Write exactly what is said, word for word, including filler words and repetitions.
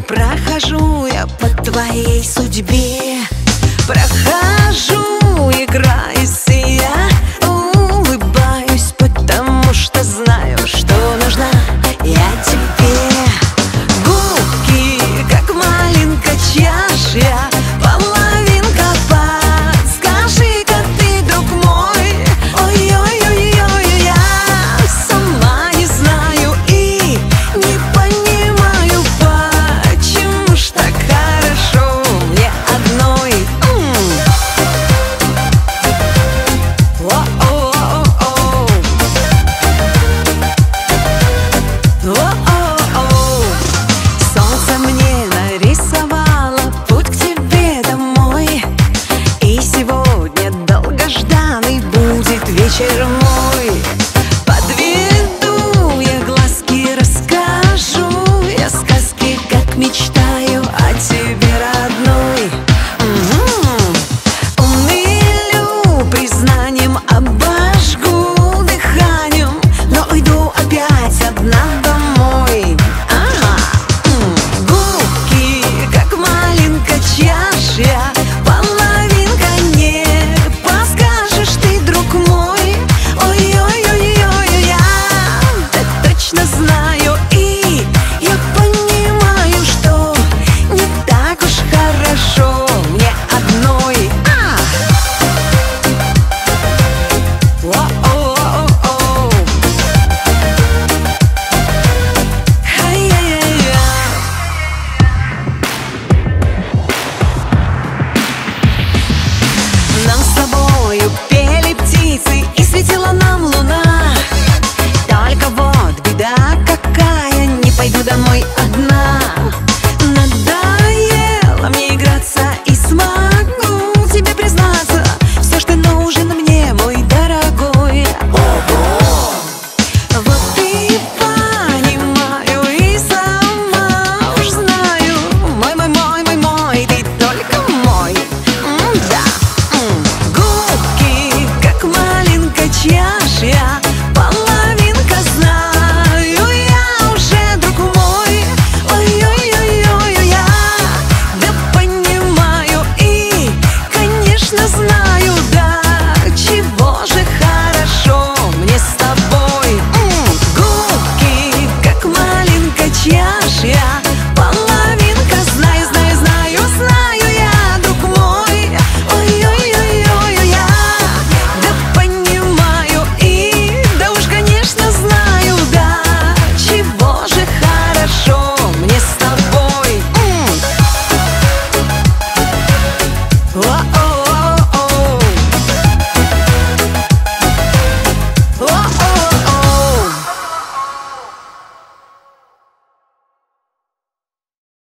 Прохожу я по твоей судьбе, прохожу, играюсь и я улыбаюсь, потому что знаю, что нужна я тебе. Губки, как малинка, чашья, половинка, подскажи-ка ты, друг мой. Ой-ой-ой-ой, я сама не знаю и не понимаю, почему ж так хорошо мне одной. О-о-о-о. О-о-о. Солнце мне нарисовало путь к тебе домой, и сегодня долгожданный будет вечер мой. Подведу я глазки, расскажу я сказки, как мечтаю о тебе, родной. Угу. Умилю признанием, обожгу дыханием, но уйду опять одна домой. Ага. М. Губки, как малинка, чашья, половинка, не подскажешь ты, друг мой. Ой-ой-ой-ой, я так точно знаю и я понимаю, что не так уж хорошо мне одной. А! О-о-о-о. Ай-яй-яй-яй. Нам с тобою пели птицы и светила нам луна. Только вот беда какая, не пойду домой.